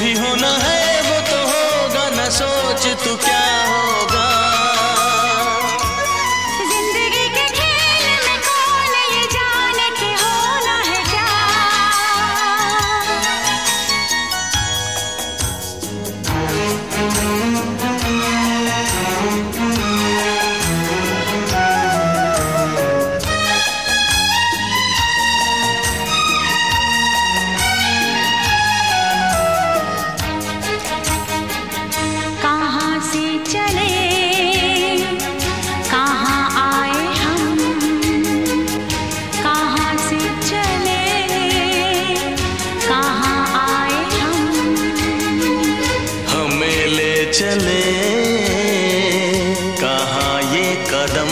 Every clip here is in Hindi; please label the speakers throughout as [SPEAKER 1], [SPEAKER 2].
[SPEAKER 1] भी होना है वो तो होगा, न सोच तू क्या होगा।
[SPEAKER 2] जिंदगी के खेल में कौन ये जाने के होना है क्या।
[SPEAKER 1] चले कहाँ ये कदम,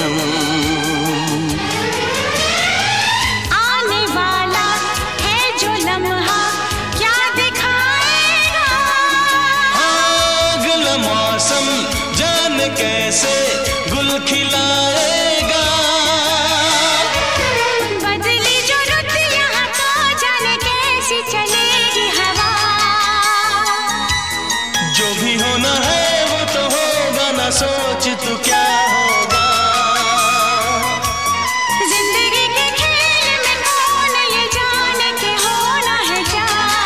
[SPEAKER 2] आने वाला है जो लम्हा क्या दिखाएगा।
[SPEAKER 1] अगला मौसम जाने कैसे गुल खिलाएगा।
[SPEAKER 2] बदली जो रुत यहाँ तो जाने कैसी चलेगी हवा।
[SPEAKER 1] जो भी होना है वो तो होगा, ना सोच तू क्या होगा।
[SPEAKER 2] जिंदगी के खेल में कौन ये जाने के होना है क्या।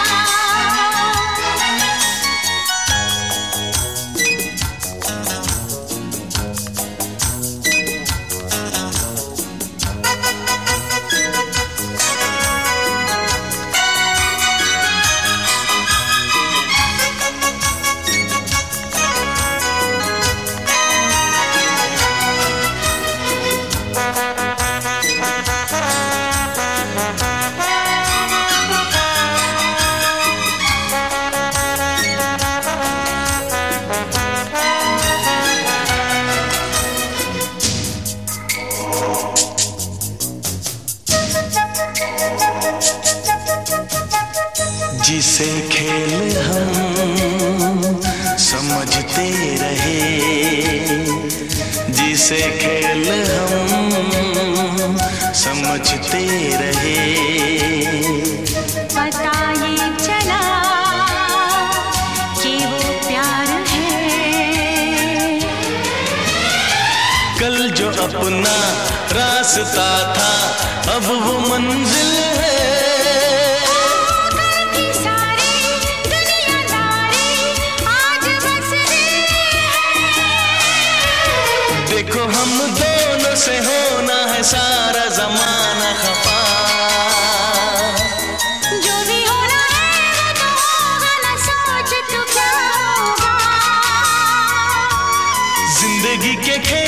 [SPEAKER 1] जिसे खेल हम समझते रहे, जिसे खेल हम समझते रहे।
[SPEAKER 2] पता ये चला कि वो प्यार है।
[SPEAKER 1] कल जो अपना रास्ता था अब वो मंजिल है। देखो हम दोनों से होना है सारा जमाना खफा।
[SPEAKER 2] जो भी होना है वो तो होगा, ना सोच तू क्या होगा।
[SPEAKER 1] जिंदगी के